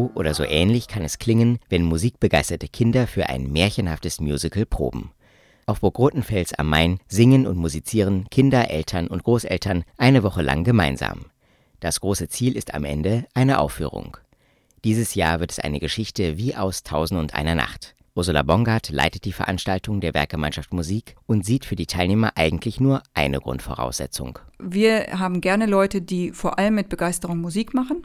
So oder so ähnlich kann es klingen, wenn musikbegeisterte Kinder für ein märchenhaftes Musical proben. Auf Burg Rothenfels am Main singen und musizieren Kinder, Eltern und Großeltern eine Woche lang gemeinsam. Das große Ziel ist am Ende eine Aufführung. Dieses Jahr wird es eine Geschichte wie aus 1001 Nacht. Ursula Bongard leitet die Veranstaltung der Werkgemeinschaft Musik und sieht für die Teilnehmer eigentlich nur eine Grundvoraussetzung. Wir haben gerne Leute, die vor allem mit Begeisterung Musik machen,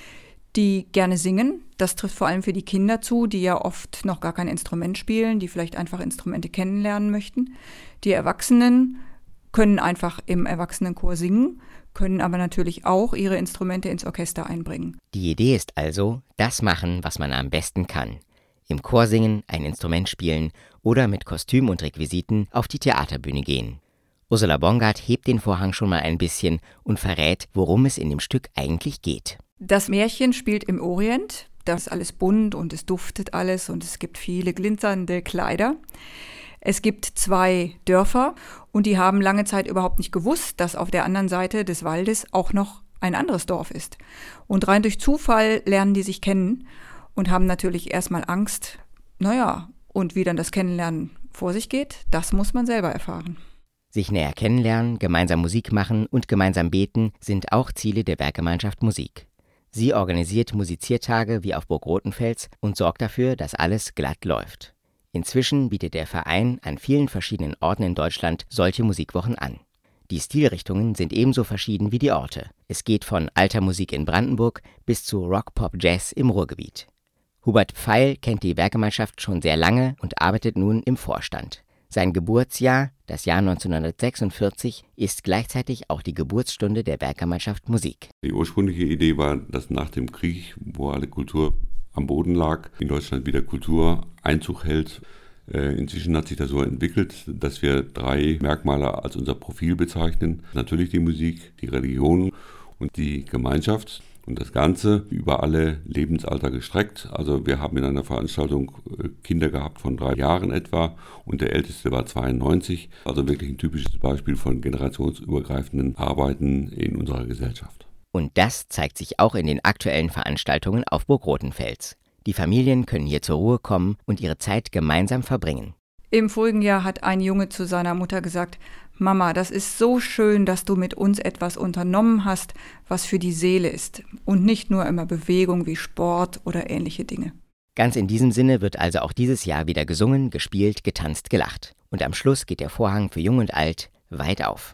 die gerne singen. Das trifft vor allem für die Kinder zu, die ja oft noch gar kein Instrument spielen, die vielleicht einfach Instrumente kennenlernen möchten. Die Erwachsenen können einfach im Erwachsenenchor singen, können aber natürlich auch ihre Instrumente ins Orchester einbringen. Die Idee ist also, das machen, was man am besten kann. Im Chor singen, ein Instrument spielen oder mit Kostüm und Requisiten auf die Theaterbühne gehen. Ursula Bongard hebt den Vorhang schon mal ein bisschen und verrät, worum es in dem Stück eigentlich geht. Das Märchen spielt im Orient. Da ist alles bunt und es duftet alles und es gibt viele glitzernde Kleider. Es gibt 2 Dörfer und die haben lange Zeit überhaupt nicht gewusst, dass auf der anderen Seite des Waldes auch noch ein anderes Dorf ist. Und rein durch Zufall lernen die sich kennen und haben natürlich erstmal Angst. Und wie dann das Kennenlernen vor sich geht, das muss man selber erfahren. Sich näher kennenlernen, gemeinsam Musik machen und gemeinsam beten sind auch Ziele der Werkgemeinschaft Musik. Sie organisiert Musiziertage wie auf Burg Rothenfels und sorgt dafür, dass alles glatt läuft. Inzwischen bietet der Verein an vielen verschiedenen Orten in Deutschland solche Musikwochen an. Die Stilrichtungen sind ebenso verschieden wie die Orte. Es geht von alter Musik in Brandenburg bis zu Rock, Pop, Jazz im Ruhrgebiet. Hubert Pfeil kennt die Werkgemeinschaft schon sehr lange und arbeitet nun im Vorstand. Sein Geburtsjahr, das Jahr 1946, ist gleichzeitig auch die Geburtsstunde der Werkgemeinschaft Musik. Die ursprüngliche Idee war, dass nach dem Krieg, wo alle Kultur am Boden lag, in Deutschland wieder Kultur Einzug hält. Inzwischen hat sich das so entwickelt, dass wir 3 Merkmale als unser Profil bezeichnen. Natürlich die Musik, die Religion und die Gemeinschaft. Und das Ganze über alle Lebensalter gestreckt. Also wir haben in einer Veranstaltung Kinder gehabt von 3 Jahren etwa und der Älteste war 92. Also wirklich ein typisches Beispiel von generationsübergreifenden Arbeiten in unserer Gesellschaft. Und das zeigt sich auch in den aktuellen Veranstaltungen auf Burg Rothenfels. Die Familien können hier zur Ruhe kommen und ihre Zeit gemeinsam verbringen. Im vorigen Jahr hat ein Junge zu seiner Mutter gesagt: Mama, das ist so schön, dass du mit uns etwas unternommen hast, was für die Seele ist und nicht nur immer Bewegung wie Sport oder ähnliche Dinge. Ganz in diesem Sinne wird also auch dieses Jahr wieder gesungen, gespielt, getanzt, gelacht. Und am Schluss geht der Vorhang für Jung und Alt weit auf.